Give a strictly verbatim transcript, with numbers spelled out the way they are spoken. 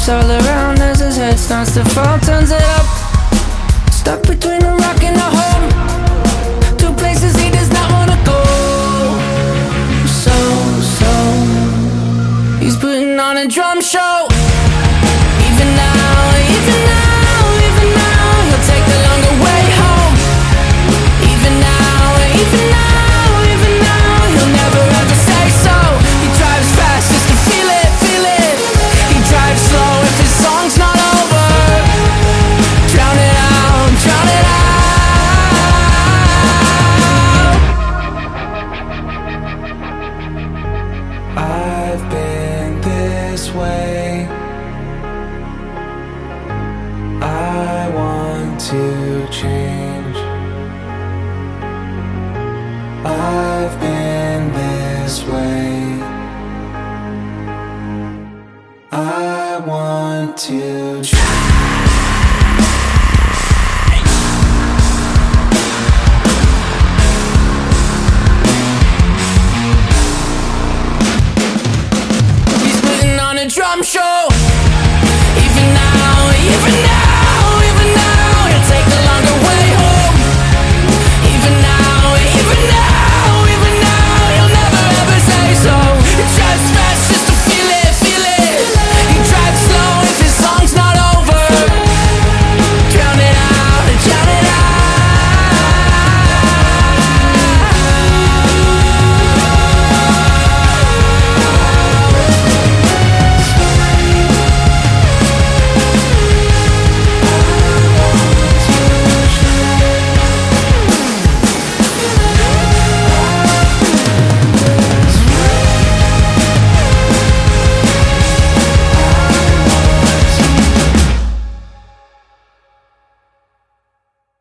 steps all around as his head starts to fall. Turns it up, stuck between a rock and a home. Two places he does not wanna go. So, so he's putting on a drum show. Even now, even now, even now, he'll take the longer way home. Even now, even now, even now, he'll never have to say so. He drives fast just to feel it, feel it. He drives slow if his song's not over. Drown it out, drown it out. I've been this way. I want to change. I've been this way. I want to change. He's putting on a drum show.